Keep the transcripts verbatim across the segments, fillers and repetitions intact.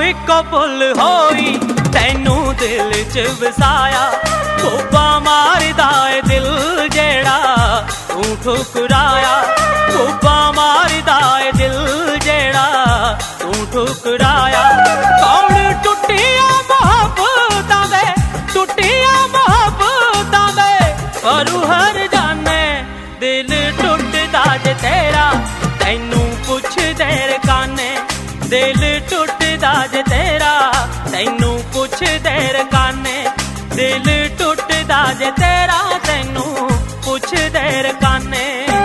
Eco पुल होई तैनू दिल च वसाया, कोबा मारदा ए दिल जेड़ा तू ठुकराया, कोबा मारदा ए दिल जेड़ा तू ठुकराया। कौन टुटिया मोहब्बतां दे, टुटिया मोहब्बतां दे करू हर जाने, दिल टुटदा जे तेरा तैनू पुछ देर काने, दिल टुटदा जे तेरा तैनू पुछ देर काने, दिल टुटदा जे तेरा तैनू पुछ देर काने।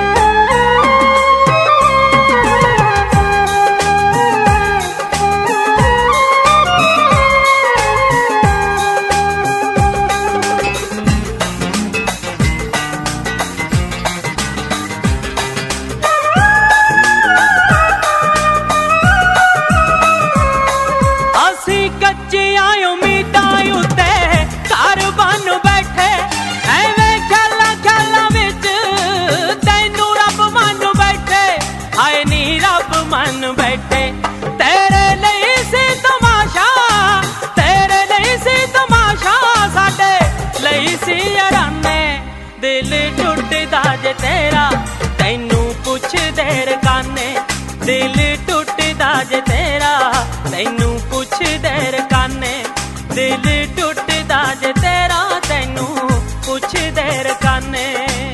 कच्चियां उम्मीदां उत्ते घर बन बैठे, एवें ख्यालां ख्यालां विच तैनू रब मन बैठे, हाय नी रब मन बैठे। तेरे लई सी तमाशा, तेरे लई सी तमाशा, साडे लई सी अराने, दिल टुटदा जे तेरा तैनू पुछ देर काने, दिल टुटदा जे तेरा तैनू पुछ देर काने, दिल टुटदा जे तेरा तैनू पुछ देर काने।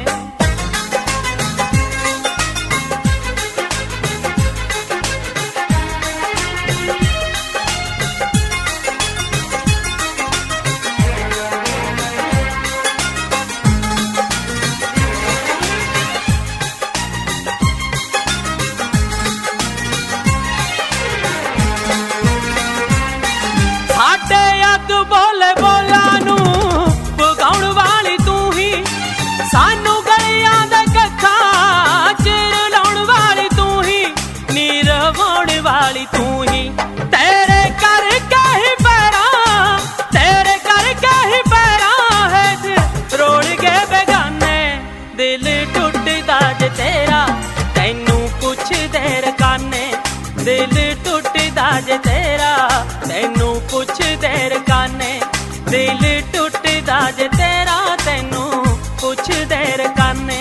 बोले बोला नू पगाउण वाली तू ही, सानू गलियां दे कक्खां चिर लाउण वाली तू ही, नीर वाउण वाली तू ही। तेरे करके ही पैरां, तेरे करके ही पैरां हेठ रोड़ गए बेगाने, दिल टुटदा जे तेरा तैनू पुछ देर काने, दिल टुटदा जे तेरा तैनू पुछ देर काने, दिल टुटदा जे तेरा तैनू पुछ देर काने।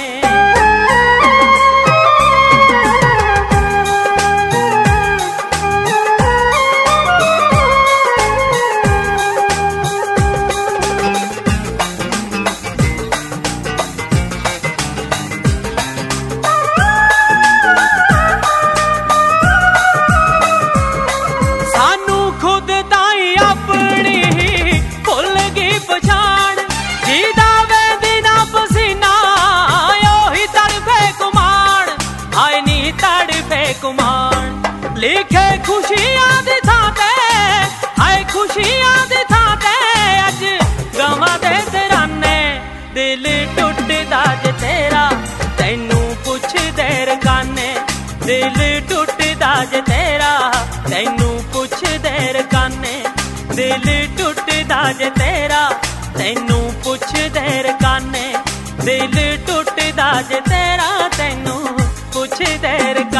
सानू खुद ताई अपनी ही भुल गई पछाण, जीदा वे दिना पसीना ओही तड़फे कुमाण, हाय नी तड़फे कुमाण। लिखे खुशियां दी थां ते, हाय खुशियां दी थां ते अज गवां दे तराने, दिल टुटदा जे तेरा तैनू पुछ देर काने, दिल टुटदा जे तेरा तैनू पुछ देर काने, दिल टुटदा जे तेरा तैनू पुछ देर काने, दिल टुटदा जे तेरा तैनू पुछ देर काने।